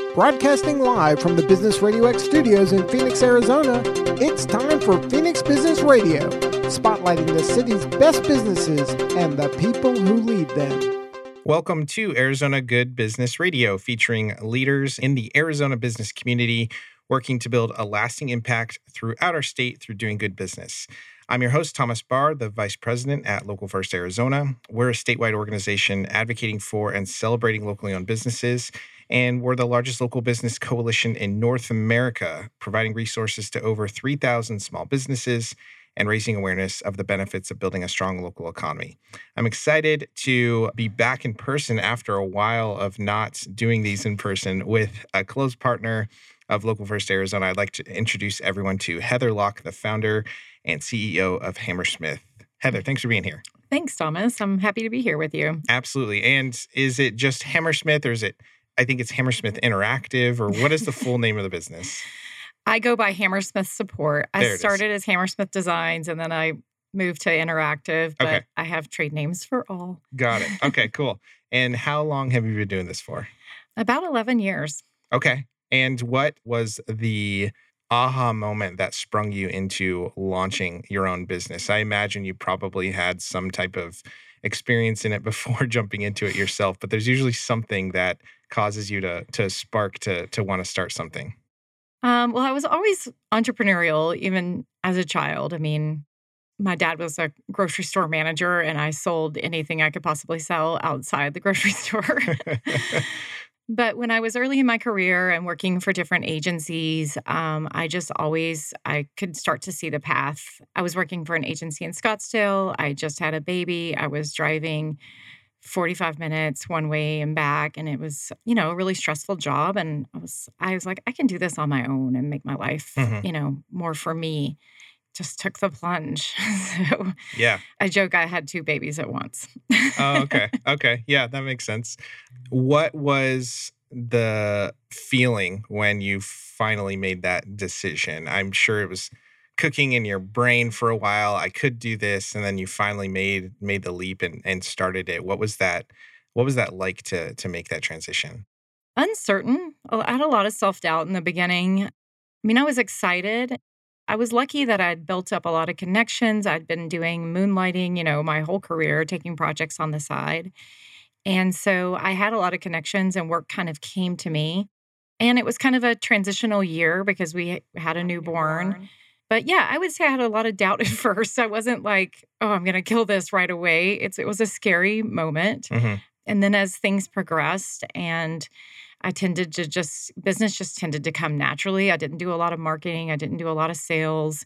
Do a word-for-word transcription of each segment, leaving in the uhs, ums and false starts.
Broadcasting live from the Business Radio X studios in Phoenix, Arizona, it's time for Phoenix Business Radio, spotlighting the city's best businesses and the people who lead them. Welcome to Arizona Good Business Radio, featuring leaders in the Arizona business community working to build a lasting impact throughout our state through doing good business. I'm your host, Thomas Barr, the Vice President at Local First Arizona. We're a statewide organization advocating for and celebrating locally owned businesses, and we're the largest local business coalition in North America, providing resources to over three thousand small businesses and raising awareness of the benefits of building a strong local economy. I'm excited to be back in person after a while of not doing these in person with a close partner of Local First Arizona. I'd like to introduce everyone to Heather Locke, the founder and C E O of Hammersmith. Heather, thanks for being here. Thanks, Thomas. I'm happy to be here with you. Absolutely. And is it just Hammersmith, or is it, I think it's Hammersmith Interactive, or what is the full name of the business? I go by Hammersmith Support. There I it started is. as Hammersmith Designs, and then I moved to Interactive, but Okay. I have trade names for all. Got it. Okay, cool. And how long have you been doing this for? About eleven years. Okay. And what was the aha moment that sprung you into launching your own business? I imagine you probably had some type of experience in it before jumping into it yourself, but there's usually something that causes you to to spark to to want to start something. Um, well, I was always entrepreneurial, even as a child. I mean, my dad was a grocery store manager, and I sold anything I could possibly sell outside the grocery store. But when I was early in my career and working for different agencies, um, I just always, I could start to see the path. I was working for an agency in Scottsdale. I just had a baby. I was driving forty-five minutes one way and back. And it was, you know, a really stressful job. And I was, I was like, I can do this on my own and make my life, Mhm. you know, more for me. Just took the plunge. So Yeah. I joke I had two babies at once. Oh, okay. Okay. Yeah, that makes sense. What was the feeling when you finally made that decision? I'm sure it was cooking in your brain for a while. I could do this, and then you finally made made the leap and, and started it. What was that? What was that like to to make that transition? Uncertain. I had a lot of self-doubt in the beginning. I mean, I was excited. I was lucky that I'd built up a lot of connections. I'd been doing moonlighting, you know, my whole career, taking projects on the side. And so I had a lot of connections, and work kind of came to me. And it was kind of a transitional year because we had a newborn. But yeah, I would say I had a lot of doubt at first. I wasn't like, oh, I'm going to kill this right away. It's It was a scary moment. hmm And then as things progressed, and I tended to just, business just tended to come naturally. I didn't do a lot of marketing. I didn't do a lot of sales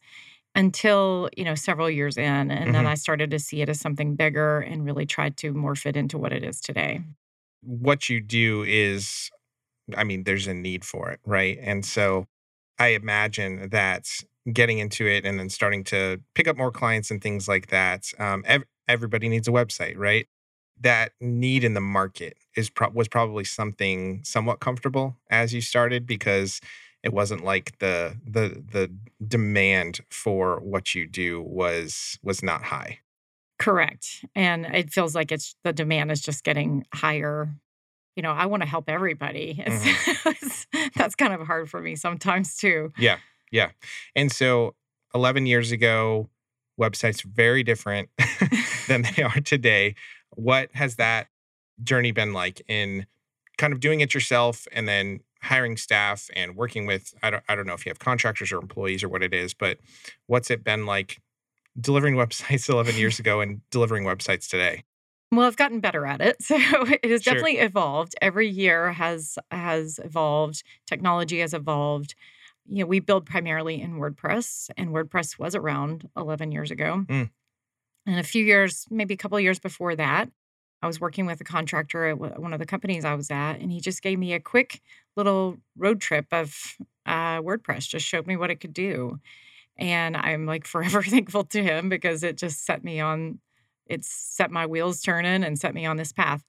until, you know, several years in. And then Mhm. I started to see it as something bigger and really tried to morph it into what it is today. What you do is, I mean, there's a need for it, right? And so I imagine that getting into it and then starting to pick up more clients and things like that, um, ev- everybody needs a website, right? That need in the market is pro- was probably something somewhat comfortable as you started, because it wasn't like the the the demand for what you do was was not high. Correct. And it feels like it's the demand is just getting higher. You know, I want to help everybody. And so it's- that's kind of hard for me sometimes too. Yeah, yeah. And so eleven years ago, websites very different than they are today. What has that journey been like in kind of doing it yourself and then hiring staff and working with, I don't, I don't know if you have contractors or employees or what it is, but what's it been like delivering websites eleven years ago and delivering websites today? Well, I've gotten better at it. So it has Sure. definitely evolved. Every year has has evolved. Technology has evolved. You know, we build primarily in WordPress, and WordPress was around eleven years ago. Mm. And a few years, maybe a couple of years before that, I was working with a contractor at one of the companies I was at, and he just gave me a quick little road trip of uh, WordPress, just showed me what it could do. And I'm like forever thankful to him because it just set me on, it's set my wheels turning and set me on this path.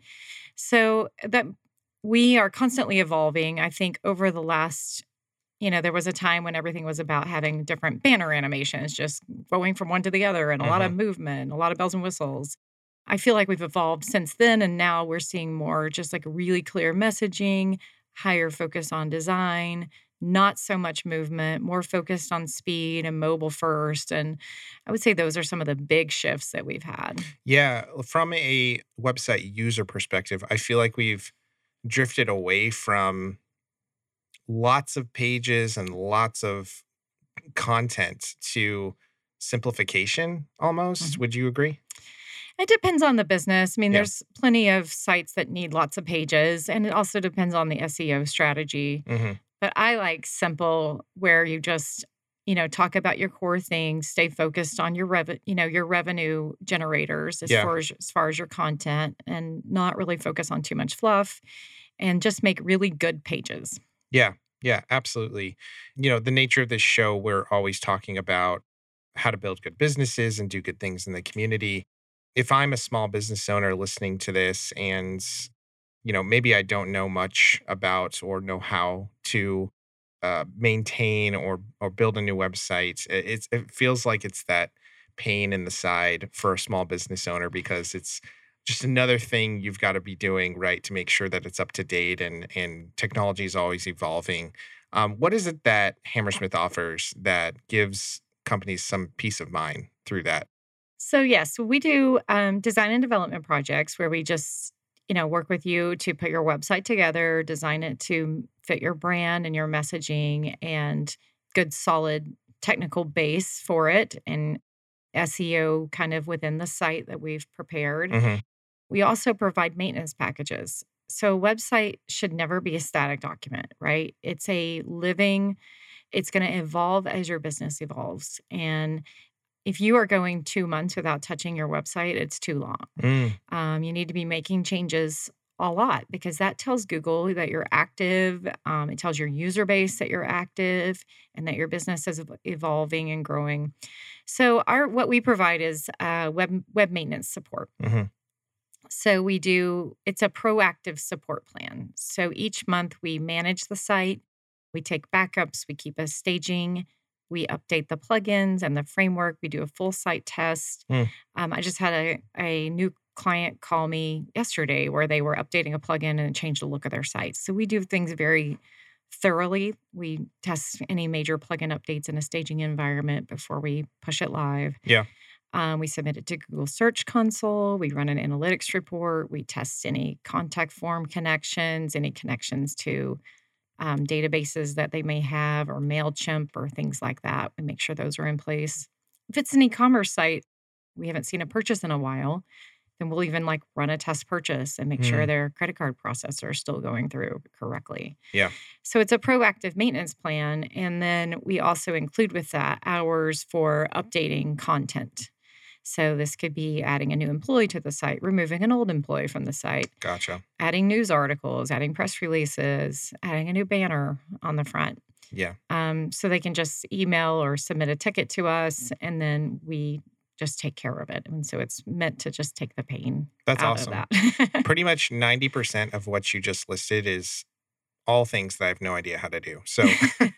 So that we are constantly evolving. I think over the last, you know, there was a time when everything was about having different banner animations, just going from one to the other, and a lot of movement, a lot of bells and whistles. I feel like we've evolved since then, and now we're seeing more just like really clear messaging, higher focus on design, not so much movement, more focused on speed and mobile first. And I would say those are some of the big shifts that we've had. Yeah, from a website user perspective, I feel like we've drifted away from lots of pages and lots of content to simplification almost. Mhm. Would you agree? It depends on the business. I mean, Yeah. there's plenty of sites that need lots of pages, and it also depends on the S E O strategy. Hmm. But I like simple, where you just, you know, talk about your core things, stay focused on your rev, you know, your revenue generators as Yeah. far as as far as your content, and not really focus on too much fluff, and just make really good pages. Yeah. Yeah, absolutely. You know, the nature of this show, we're always talking about how to build good businesses and do good things in the community. If I'm a small business owner listening to this and, you know, maybe I don't know much about or know how to uh, maintain or or build a new website, it, it's it feels like it's that pain in the side for a small business owner because it's just another thing you've got to be doing right to make sure that it's up to date and and technology is always evolving. Um, what is it that Hammersmith offers that gives companies some peace of mind through that? So yes, we do um, design and development projects where we just, you know, work with you to put your website together, design it to fit your brand and your messaging, and good solid technical base for it, and S E O kind of within the site that we've prepared. Hmm. We also provide maintenance packages. So a website should never be a static document, right? It's a living, it's going to evolve as your business evolves. And if you are going two months without touching your website, it's too long. Mm, Um, you need to be making changes a lot, because that tells Google that you're active. Um, it tells your user base that you're active and that your business is ev- evolving and growing. So our what we provide is uh, web web maintenance support. mhm. So we do, it's a proactive support plan. So each month we manage the site, we take backups, we keep a staging, we update the plugins and the framework, we do a full site test. Mm. Um, I just had a, a new client call me yesterday where they were updating a plugin and it changed the look of their site. So we do things very thoroughly. We test any major plugin updates in a staging environment before we push it live. Yeah. Um, we submit it to Google Search Console. We run an analytics report. We test any contact form connections, any connections to um, databases that they may have, or MailChimp or things like that. We make sure those are in place. If it's an e-commerce site, we haven't seen a purchase in a while, then we'll even like run a test purchase and make sure Mm, their credit card processor is still going through correctly. yeah. So it's a proactive maintenance plan. And then we also include with that hours for updating content. So this could be adding a new employee to the site, removing an old employee from the site, Gotcha. adding news articles, adding press releases, adding a new banner on the front. Yeah. Um, so they can just email or submit a ticket to us, and then we just take care of it. And so it's meant to just take the pain That's out awesome. of that. Pretty much ninety percent of what you just listed is all things that I have no idea how to do. So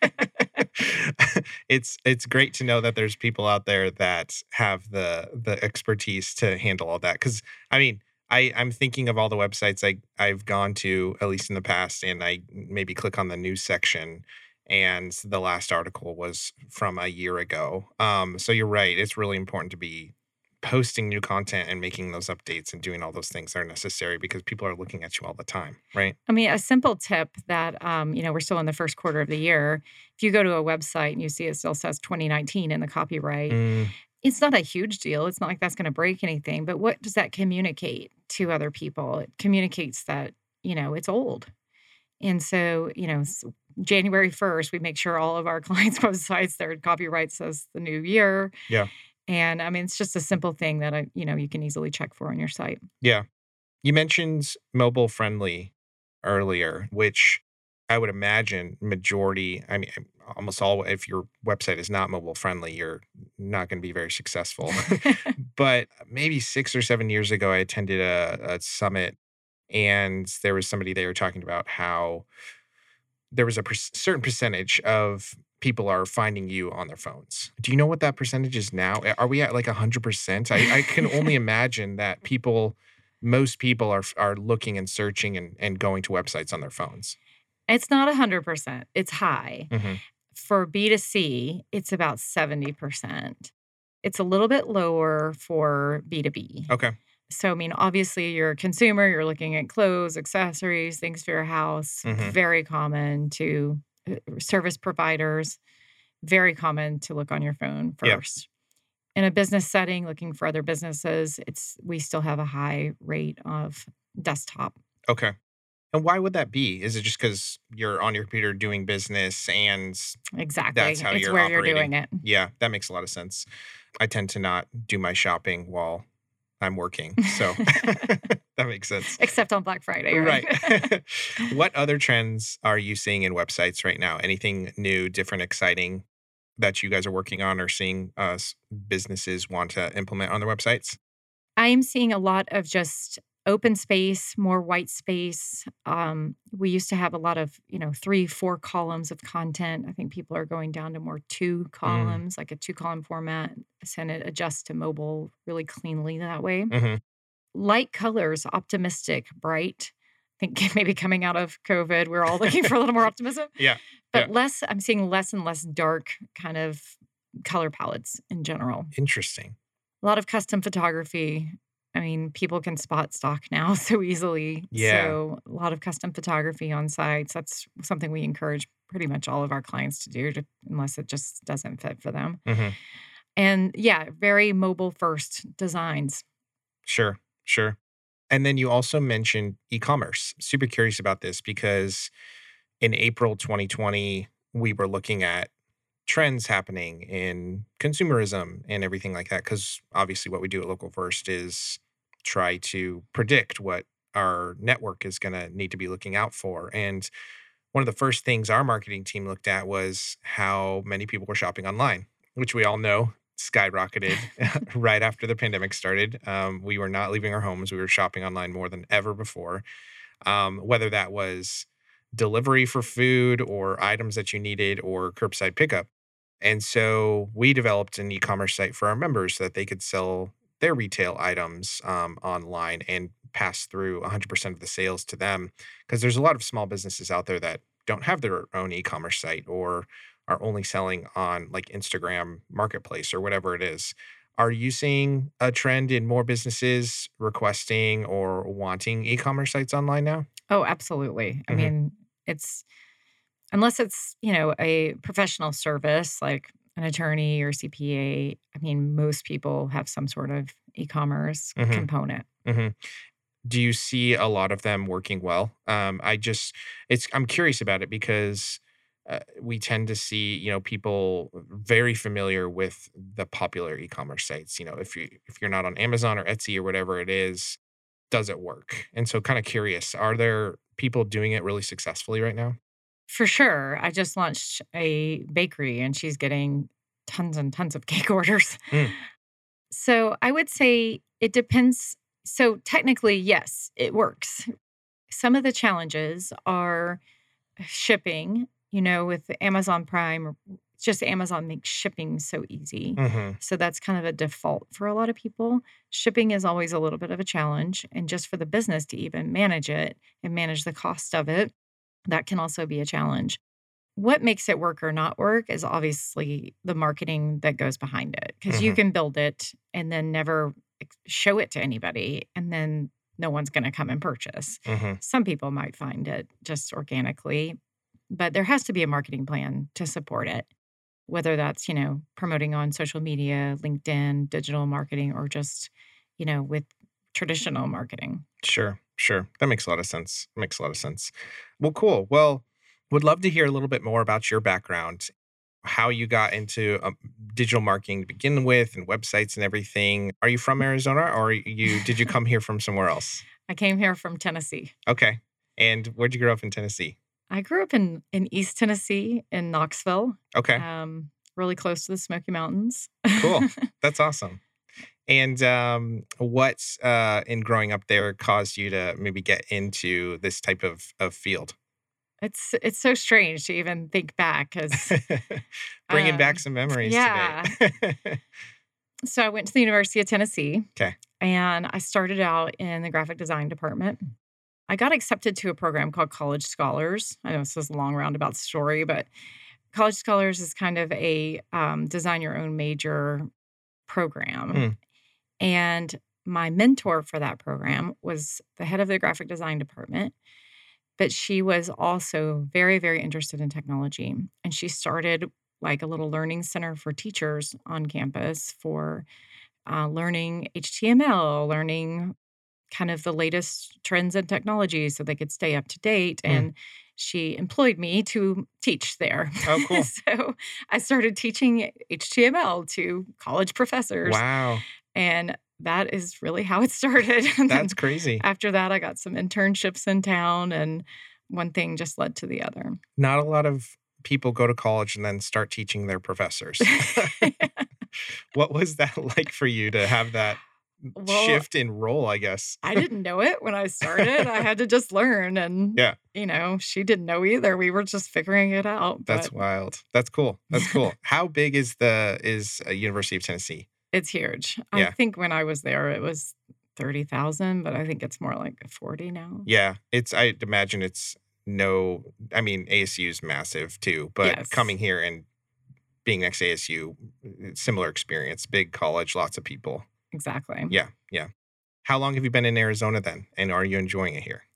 it's it's great to know that there's people out there that have the the expertise to handle all that. Because I mean, I I'm thinking of all the websites I I've gone to, at least in the past, and I maybe click on the news section, and the last article was from a year ago. Um, so you're right; it's really important to be posting new content and making those updates and doing all those things that are necessary because people are looking at you all the time, right? I mean, a simple tip that, um, you know, we're still in the first quarter of the year. If you go to a website and you see it still says twenty nineteen in the copyright, Mm, it's not a huge deal. It's not like that's going to break anything. But what does that communicate to other people? It communicates that, you know, it's old. And so, you know, s- January first, we make sure all of our clients' websites, their copyright says the new year. yeah, And I mean, it's just a simple thing that, I, you know, you can easily check for on your site. yeah. You mentioned mobile friendly earlier, which I would imagine majority, I mean, almost all, if your website is not mobile friendly, you're not going to be very successful. But maybe six or seven years ago, I attended a, a summit and there was somebody there talking about how there was a per- certain percentage of people are finding you on their phones. Do you know what that percentage is now? Are we at like one hundred percent? I, I can only imagine that people, most people are are looking and searching and, and going to websites on their phones. It's not one hundred percent. It's high. hmm For B two C, it's about seventy percent. It's a little bit lower for B two B. Okay. So, I mean, obviously, you're a consumer, you're looking at clothes, accessories, things for your house. hmm Very common to uh, service providers, very common to look on your phone Yeah. first. In a business setting, looking for other businesses, it's we still have a high rate of desktop. Okay. And why would that be? Is it just because you're on your computer doing business and Exactly. that's how It's you're where you're operating? doing it. Yeah, that makes a lot of sense. I tend to not do my shopping while I'm working. So that makes sense. Except on Black Friday, right? Right. What other trends are you seeing in websites right now? Anything new, different, exciting that you guys are working on or seeing uh, s- businesses want to implement on their websites? I'm seeing a lot of just open space, more white space. Um, we used to have a lot of, you know, three, four columns of content. I think people are going down to more two Mm. columns, like a two column format, and it adjusts to mobile really cleanly that way. hmm Light colors, optimistic, bright. I think maybe coming out of COVID, we're all looking for a little more optimism, Yeah. but Yeah. less, I'm seeing less and less dark kind of color palettes in general. Interesting. A lot of custom photography. I mean, people can spot stock now so easily. Yeah. So a lot of custom photography on sites. That's something we encourage pretty much all of our clients to do, to, unless it just doesn't fit for them. hmm And yeah, very mobile first designs. Sure. Sure. And then you also mentioned e-commerce. Super curious about this because in April twenty twenty, we were looking at trends happening in consumerism and everything like that. Because obviously, what we do at Local First is try to predict what our network is going to need to be looking out for. And one of the first things our marketing team looked at was how many people were shopping online, which we all know skyrocketed right after the pandemic started. Um, we were not leaving our homes. We were shopping online more than ever before, um, whether that was delivery for food or items that you needed or curbside pickup. And so we developed an e-commerce site for our members so that they could sell their retail items um, online and pass through one hundred percent of the sales to them. Because there's a lot of small businesses out there that don't have their own e-commerce site or are only selling on like Instagram Marketplace or whatever it is. Are you seeing a trend in more businesses requesting or wanting e-commerce sites online now? Oh, absolutely. I hmm mean, it's unless it's, you know, a professional service like an attorney or C P A, I mean, most people have some sort of e-commerce hmm component. hmm Do you see a lot of them working well? Um, I just, it's, I'm curious about it because uh, we tend to see, you know, people very familiar with the popular e-commerce sites. You know, if you if you're not on Amazon or Etsy or whatever it is, does it work? And so, kind of curious, are there people doing it really successfully right now? For sure. I just launched a bakery and she's getting tons and tons of cake orders. Mm, So I would say it depends. So technically, yes, it works. Some of the challenges are shipping, you know, with Amazon Prime, it's just Amazon makes shipping so easy. hmm So that's kind of a default for a lot of people. Shipping is always a little bit of a challenge. And just for the business to even manage it and manage the cost of it, that can also be a challenge. What makes it work or not work is obviously the marketing that goes behind it, because you hmm can build it and then never ex- show it to anybody, and then no one's going to come and purchase. hmm Some people might find it just organically, but there has to be a marketing plan to support it, whether that's, you know, promoting on social media, LinkedIn, digital marketing, or just, you know, with traditional marketing. Sure, sure. That makes a lot of sense. Makes a lot of sense. Well, cool. Well, would love to hear a little bit more about your background, how you got into um, digital marketing to begin with, and websites and everything. Are you from Arizona, or you did you come here from somewhere else? I came here from Tennessee. Okay. And where'd you grow up in Tennessee? I grew up in in East Tennessee in Knoxville, Okay, um, really close to the Smoky Mountains. cool. That's awesome. And um, what uh, in growing up there caused you to maybe get into this type of, of field? It's it's so strange to even think back, because Bringing back um, some memories yeah. today. So I went to the University of Tennessee, Okay. and I started out in the graphic design department. I got accepted to a program called College Scholars. I know this is a long roundabout story, but College Scholars is kind of a um, design your own major program. Mm. And my mentor for that program was the head of the graphic design department, but she was also very, very interested in technology. And she started like a little learning center for teachers on campus for uh, learning H T M L, learning kind of the latest trends and technology so they could stay up to date. Mm. And she employed me to teach there. Oh, cool. So I started teaching H T M L to college professors. Wow. And that is really how it started. And then That's crazy. after that, I got some internships in town, and one thing just led to the other. Not a lot of people go to college and then start teaching their professors. What was that like for you to have that Well, shift in role, I guess? I didn't know it when I started. I had to just learn. And, Yeah. you know, she didn't know either. We were just figuring it out. That's But wild. That's cool. That's cool. How big is the is uh, University of Tennessee? it's huge. Yeah. I think when I was there, it was thirty thousand, but I think it's more like forty now. Yeah, it's I imagine it's no I mean A S U is massive too, but Yes. coming here and being next to A S U, it's similar experience, big college, lots of people. Exactly. Yeah, yeah. How long have you been in Arizona then? And are you enjoying it here?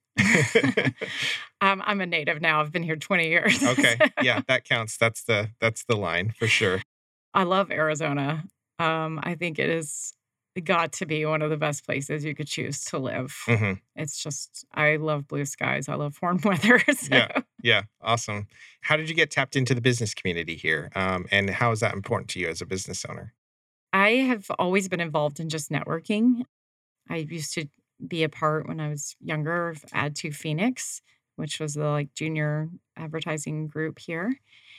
um, I'm a native now. I've been here twenty years. Okay. Yeah, that counts. That's the that's the line for sure. I love Arizona. Um, I think it is got to be one of the best places you could choose to live. hmm It's just, I love blue skies. I love warm weather. So Yeah. Yeah, awesome. How did you get tapped into the business community here? Um, and how is that important to you as a business owner? I have always been involved in just networking. I used to be a part when I was younger of Add to Phoenix, which was the like junior advertising group here.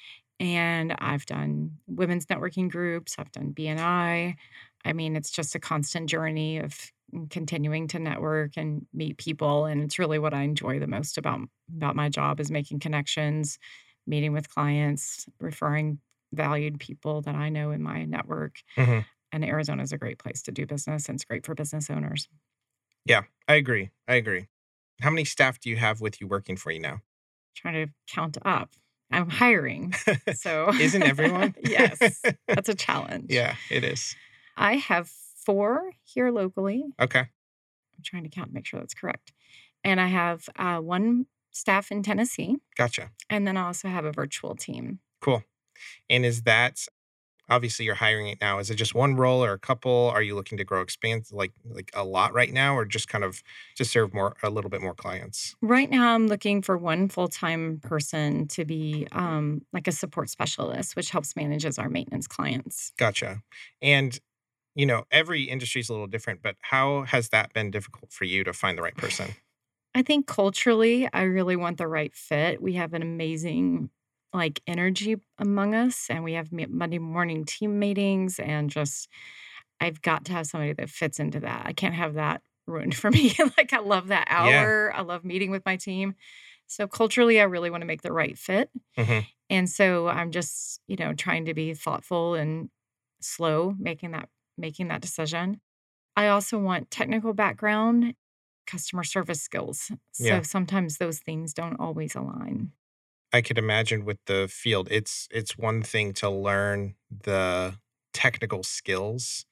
And I've done women's networking groups. I've done B N I. I mean, it's just a constant journey of continuing to network and meet people. And it's really what I enjoy the most about, about my job is making connections, meeting with clients, referring valued people that I know in my network. hmm And Arizona is a great place to do business, and it's great for business owners. Yeah, I agree. I agree. How many staff do you have with you working for you now? Trying to count up. I'm hiring. So Isn't everyone? yes, that's a challenge. Yeah, it is. I have four here locally. Okay. I'm trying to count, make sure that's correct. And I have uh, one staff in Tennessee, Gotcha. and then I also have a virtual team. Cool. And is that obviously you're hiring it now? Is it just one role or a couple? Are you looking to grow, expand like like a lot right now, or just kind of to serve more a little bit more clients? Right now, I'm looking for one full-time person to be um, like a support specialist, which helps manages our maintenance clients. Gotcha. And you know, every industry is a little different, but how has that been difficult for you to find the right person? I think culturally, I really want the right fit. We have an amazing like energy among us, and we have me- Monday morning team meetings, and just I've got to have somebody that fits into that. I can't have that ruined for me. Like I love that Yeah. hour. I love meeting with my team. So culturally, I really want to make the right fit. hmm And so I'm just, you know, trying to be thoughtful and slow making that making that decision. I also want technical background, customer service skills. So Yeah. sometimes those things don't always align. I could imagine with the field, it's it's one thing to learn the technical skills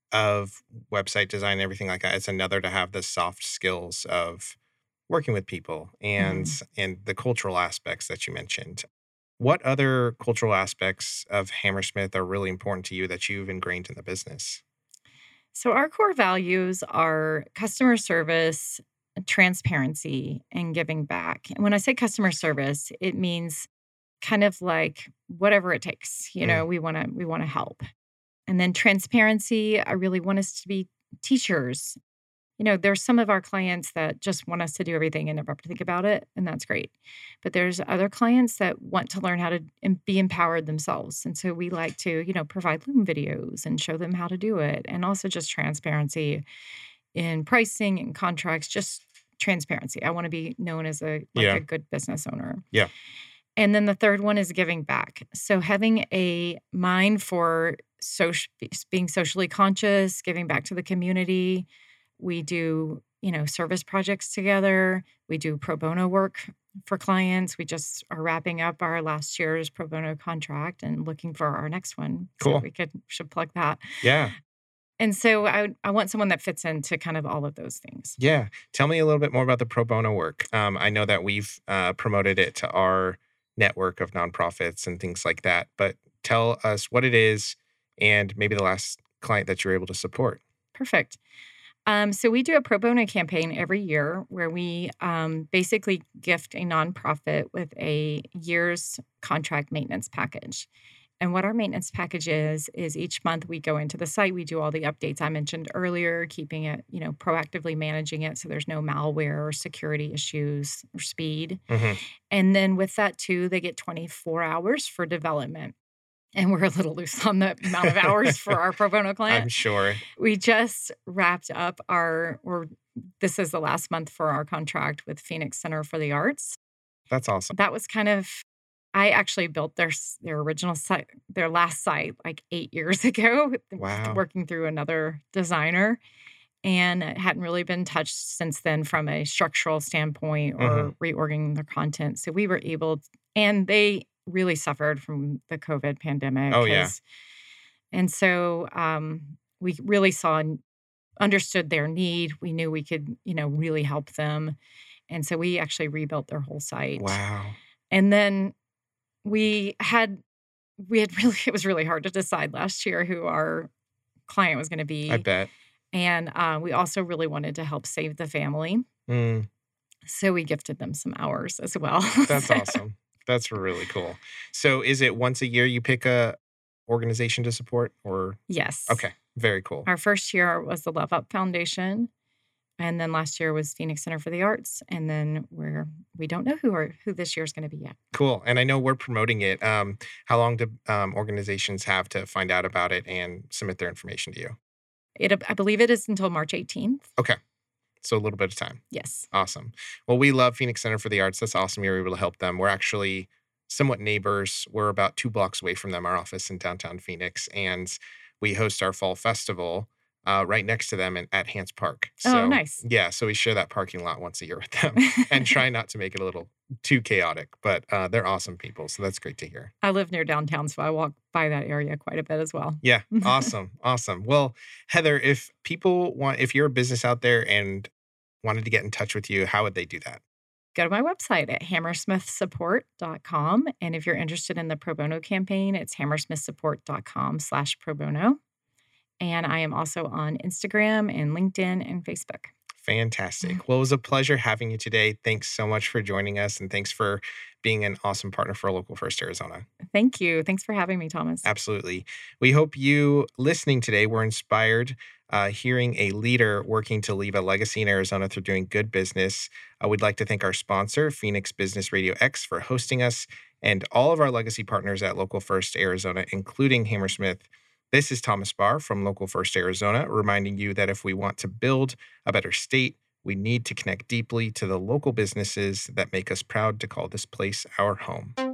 of website design and everything like that. It's another to have the soft skills of working with people and Mhm. and the cultural aspects that you mentioned. What other cultural aspects of Hammersmith are really important to you that you've ingrained in the business? So our core values are customer service, transparency, and giving back. And when I say customer service, it means kind of like whatever it takes. You Mm. know, we want to we want to help. And then transparency, I really want us to be teachers. You know, there's some of our clients that just want us to do everything and never have to think about it, and that's great. But there's other clients that want to learn how to em- be empowered themselves. And so we like to, you know, provide Loom videos and show them how to do it. And also just transparency in pricing and contracts, just transparency. I want to be known as a like Yeah. a good business owner. Yeah. And then the third one is giving back. So having a mind for social, being socially conscious, giving back to the community. We do you know, service projects together. We do pro bono work for clients. We just are wrapping up our last year's pro bono contract and looking for our next one. So Cool. we could should plug that. Yeah. And so I I want someone that fits into kind of all of those things. Yeah. Tell me a little bit more about the pro bono work. Um, I know that we've uh, promoted it to our network of nonprofits and things like that, but tell us what it is and maybe the last client that you were able to support. Perfect. Um, so we do a pro bono campaign every year where we um, basically gift a nonprofit with a year's contract maintenance package. And what our maintenance package is, is each month we go into the site, we do all the updates I mentioned earlier, keeping it, you know, proactively managing it so there's no malware or security issues or speed. hmm And then with that too, they get twenty-four hours for development. And we're a little loose on the amount of hours for our pro bono client. I'm sure. We just wrapped up our, or this is the last month for our contract with Phoenix Center for the Arts. That's awesome. That was kind of, I actually built their s- their original site, their last site like eight years ago, Wow. working through another designer. And it hadn't really been touched since then from a structural standpoint or reorganizing their content. So we were able, and they really suffered from the COVID pandemic. Oh, yeah. 'cause- And so um, we really saw and understood their need. We knew we could, you know, really help them. And so we actually rebuilt their whole site. Wow. And then we had, we had really, it was really hard to decide last year who our client was going to be. I bet. And uh, we also really wanted to help save the family. Mm, So we gifted them some hours as well. that's So- awesome. That's really cool. So is it once a year you pick a organization to support or? Yes. Okay. Very cool. Our first year was the Love Up Foundation. And then last year was Phoenix Center for the Arts. And then we're, we don't know who are, who this year's going to be yet. Cool. And I know we're promoting it. Um, how long do um, organizations have to find out about it and submit their information to you? It, I believe it is until March eighteenth. Okay. So a little bit of time. Yes. Awesome. Well, we love Phoenix Center for the Arts. That's awesome. You're able to help them. We're actually somewhat neighbors. We're about two blocks away from them, our office in downtown Phoenix. And we host our fall festival uh, right next to them in, at Hance Park. Oh, So, nice. Yeah. So we share that parking lot once a year with them and try not to make it a little too chaotic. But uh, they're awesome people. So that's great to hear. I live near downtown, so I walk by that area quite a bit as well. Yeah. Awesome. Awesome. Well, Heather, if people want, if you're a business out there and wanted to get in touch with you, how would they do that? Go to my website at hammersmith support dot com. And if you're interested in the pro bono campaign, it's hammersmith support dot com slash pro bono. And I am also on Instagram and LinkedIn and Facebook. Fantastic. Well, it was a pleasure having you today. Thanks so much for joining us. And thanks for being an awesome partner for Local First Arizona. Thank you. Thanks for having me, Thomas. Absolutely. We hope you listening today were inspired, uh, hearing a leader working to leave a legacy in Arizona through doing good business. Uh, we'd like to thank our sponsor, Phoenix Business Radio X, for hosting us, and all of our legacy partners at Local First Arizona, including Hammersmith. This is Thomas Barr from Local First Arizona, reminding you that if we want to build a better state, we need to connect deeply to the local businesses that make us proud to call this place our home.